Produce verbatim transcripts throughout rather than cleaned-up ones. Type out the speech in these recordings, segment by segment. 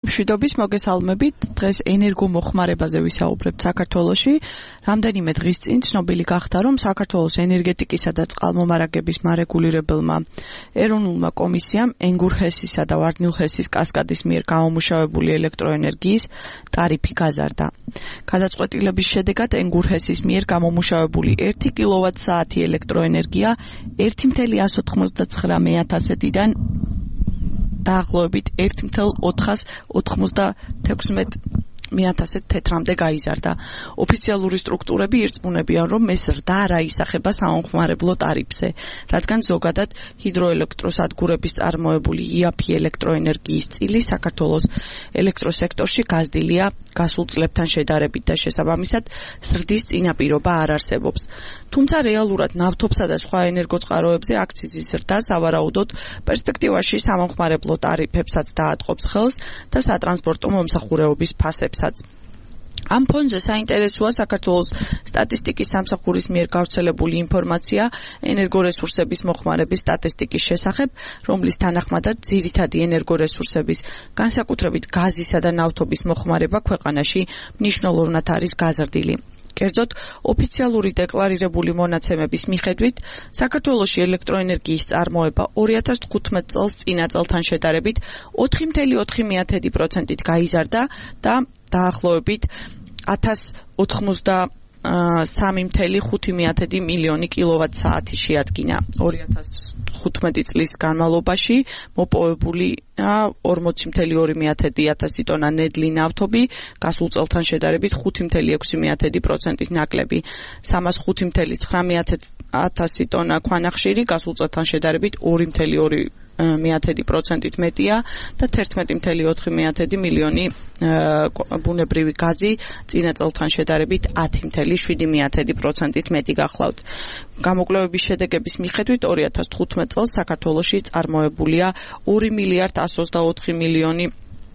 მშვიდობის მოგესალმებით. დღეს ენერგომოხმარებაზე ვისაუბრებთ საქართველოში. რამდენიმე დღის წინ ცნობილი გახდა, რომ საქართველოს ენერგეტიკისა და წყალმომარაგების მარეგულირებელმა ეროვნულმა კომისიამ ენგურჰესისა და ვარდნილჰესის კასკადის მიერ გამომუშავებული ელექტროენერგიის ტარიფი გაზარდა. გადაწყვეტილების შედეგად ენგურჰესის მიერ გამომუშავებული ერთი კილოვატ-საათი ელექტროენერგია ერთი ათას ოთხმოცდათხრამეტ ათასიდან დაახლოებით ერთი ათას ოთხმოცდათექვსმეტ ათასად თეთრამდე გაიზარდა. ოფიციალური სტრუქტურები ირწმუნებიან, რომ ეს ზრდა არ აისახება სამომხმარებლო ტარიფზე, რადგან ზოგადად ჰიდროელექტროსადგურების წარმოებული იაფი ელექტროენერგიის წილი საქართველოს ელექტროსექტორში გაზრდილია გასულ წლებთან შედარებით და შესაბამისად ზრდის წინაპირობა არ არსებობს. თუმცა რეალურად ნავთობსა და სხვა ენერგოწყაროებზე აქციზის ზრდა სავარაუდოდ პერსპექტივაში სამომხმარებლო ტარიფებსაც დაატყობს ხელს და სატრანსპორტო მომსახურეობის ფასებს. ამ ფონზე საინტერესოა საქართველოს სტატისტიკის სამსახურის მიერ გავრცელებული ინფორმაცია ენერგორესურსების მოხმარების სტატისტიკის შესახებ, რომლის თანახმადაც ძირითადი ენერგორესურსების, განსაკუთრებით გაზისა და ნავთობის მოხმარება ქვეყანაში მნიშვნელოვნად არის გაზრდილი. კერძოდ, ოფიციალური დეკლარირებული მონაცემების მიხედვით, საქართველოში ელექტროენერგიის წარმოება ორი ათას თხუთმეტ წელს წინა წელთან შედარებით ოთხი ათას ოთხი პროცენტით გაიზარდა და დაახლოებით ათას ოცდასამი ათას ხუთი მილიონი კილოვატ-საათი შეადგინა. ორი ათას თხუთმეტი წლის განმავლობაში მოპოვებული ორმოცი ათას ორი ათასი ტონა ნედლი ნავთობი, გასულ წელთან შედარებით ხუთი ათას ექვსი პროცენტით ნაკლები. სამას ხუთი ათას ცხრამეტ ათასი ტონა ქვანახშირი, გასულ წელთან შედარებით ორი ათას ორი პროცენტით მეტია და თერთმეტი ათას ოთხი მილიონი ბუნებრივი გაზი წინა წელთან შედარებით ათი ათას შვიდი პროცენტით მეტი გახლავთ. გამოკვლევების შედეგების მიხედვით ორი ათას თხუთმეტ წელს საქართველოში წარმოებულია ორი მილიარდი εκατო ოცდაოთხი მილიონი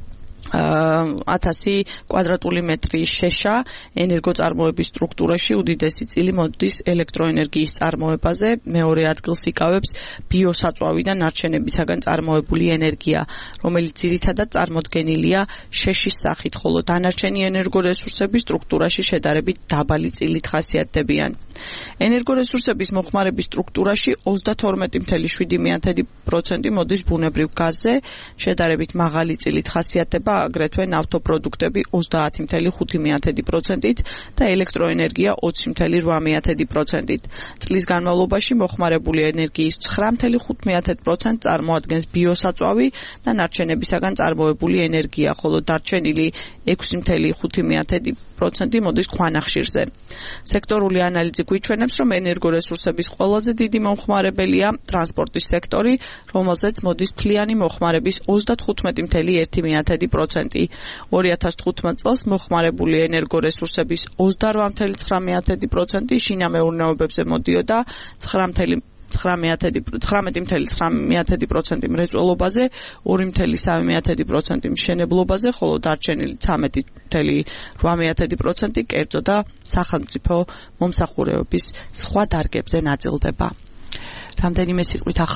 ათასი კვადრატული მეტრი შეშა ენერგოწარმოების სტრუქტურაში. უდიდესი წილი მოდის ელექტროენერგიის წარმოებაზე, მეორე ადგილს იკავებს ბიოსაწვავი და ნარჩენებისაგან წარმოებული ენერგია, რომელიც ძირითადად წარმოდგენილია შეშის სახით, ხოლო დანარჩენი ენერგორესურსების სტრუქტურაში შედარებით დაბალი წილით ხასიათდებიან. ენერგორესურსების მოხმარების სტრუქტურაში ოცდათორმეტი ათას შვიდი პროცენტი მოდის ბუნებრივ გაზზე, შედარებით მაღალი წილით ხასიათდება აგრეთვე ნავთობპროდუქტები ოცდაათი ათას ხუთი პროცენტით და ელექტროენერგია ოცი ათას რვა პროცენტით. წლის განმავლობაში მოხმარებული ენერგიის ცხრა ათას ხუთი პროცენტს წარმოადგენს ბიოსაწვავი და ნარჩენებისაგან წარმოებული ენერგია, ხოლო დარჩენილი ექვსი ათას ხუთი პროცენტი მოდის ქვანახშირზე. სექტორული ანალიზი გვიჩვენებს, რომ ენერგორესურსების ყველაზე დიდი მომხმარებელია ტრანსპორტის სექტორი, რომელზეც მოდის მთლიანი მოხმარების ოცდათხუთმეტი ათას ერთი პროცენტი. ორი ათას თხუთმეტ წელს მოხმარებული ენერგორესურსების ოცდარვა ათას ცხრამეტ პროცენტი შინამეურნეობებზე მოდიოდა ცხრამეტი ათას ცხრამეტ პროცენტი მრეწველობაზე, ორი ათას სამი პროცენტი მშენებლობაზე, ხოლო დარჩენილი ცხრამეტი ათას რვა პროცენტი კერძო და სახელმწიფო მომსახურეობის სხვა დარგებზე ნაწილდება. რამდენიმე სიტყვით